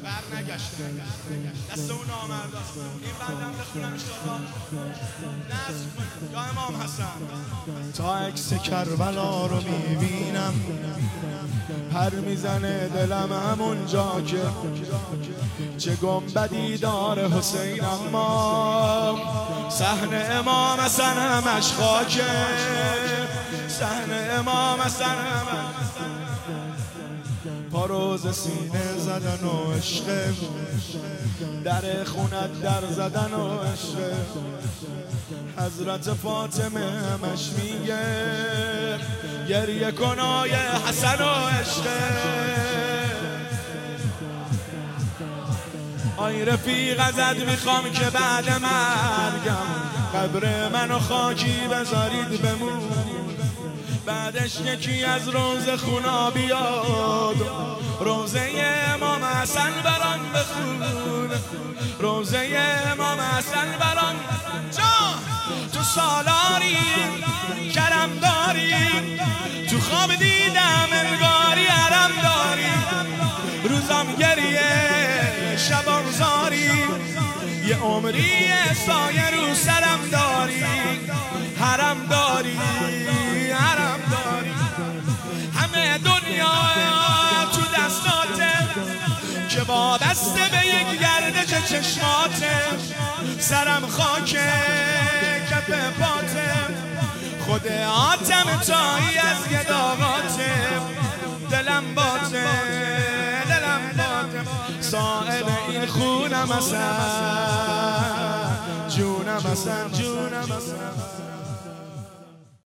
برنگشتن دست اون نامرداست. این بندم بخونم انشالله نصر کنیم یا امام حسن. تا عکس کربلا رو میبینم پر میزنه دلم همونجا که چه گنبدی داره حسین، اما صحن امام حسن همش خاکه، صحن امام حسن پاروز سینه زدن و عشق، در خونت در زدن و عشق. حضرت فاطمه همش میگه گریه کنای حسن و عشق. آی رفیق ازت میخوام که بعد مرگم قبر منو خاکی بذارید بمون، بعدش یکی از روز خونا بیاد روزه امام حسن برام بخون، روزه امام حسن برام. جان تو سالاری کرم داری، تو خواب دیدم انگاری حرم داری، روزم گریه شبم زاری، یه عمری سایه رو سرم داری، حرم داری حرم داری. همه دنیا تو دستاته که وابسته به یک گردش چشماته، سرم خاکه کف پاته، خود آتم تایی از گداغاته، دلم باته دلم باته. صاحب این خونم حسن، جونم حسن، جونم حسن.